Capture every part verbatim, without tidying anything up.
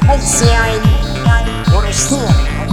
الزين ورسول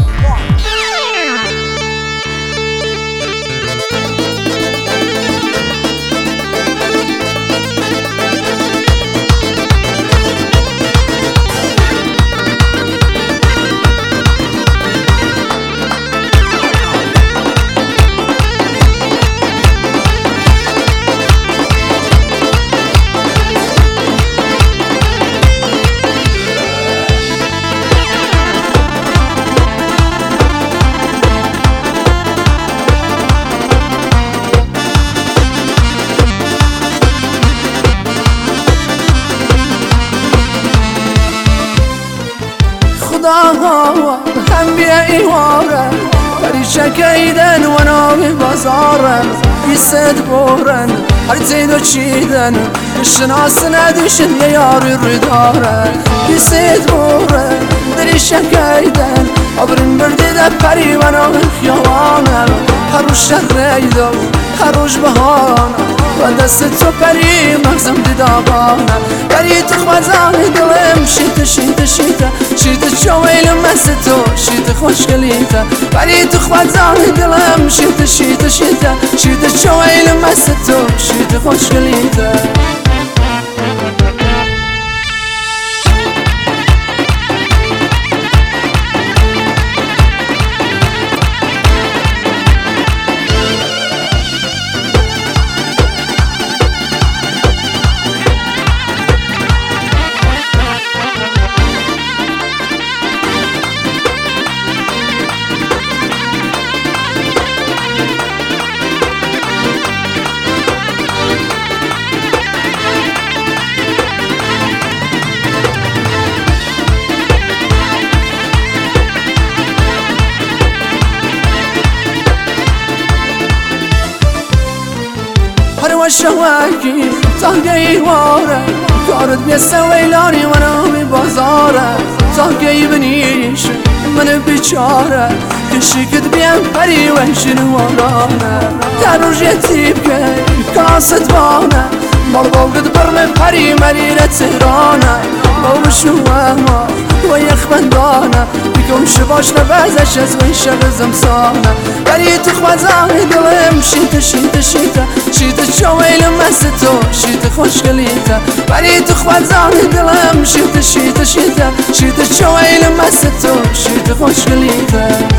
هم بیا ایواره پریشه کیدن و نامی بازارن بیسد بورن هر زیدو چیدن شناس ندیشن یه یاری روی دارن بیسد بورن دریشه کیدن آبرین بردی ده پری و نامی خیالانم هر روش شهریدو هر روش بهانم و دست تو پری مغزم دیدابانم پری تو خوزانی دلم شیطه شیطه شیطه شیطه چویلم است تو شیطه خوشگلیته پری تو خوزانی دلم شیطه شیطه شیطه شیطه چویلم است تو شیطه خوشگلیته شواکی تاگی واره کارت بیسته ویلانی و نامی بازاره تاگی بنیش من بیچاره کشیکت بیان پری وحشن وارانه در روش یتیب که کاست بانه مال بولد برم پری مریره تهرانه بولشو اما و یخ بندانه بکم شباش نبازش از ویشه بزمسانه پری تو خوزانی دلم شیطه شیطه شیطه شیطه چویلم است تو شیطه خوشگلیته پری تو خوزانی دلم شیطه شیطه شیطه شیطه چویلم است تو شیطه خوشگلیته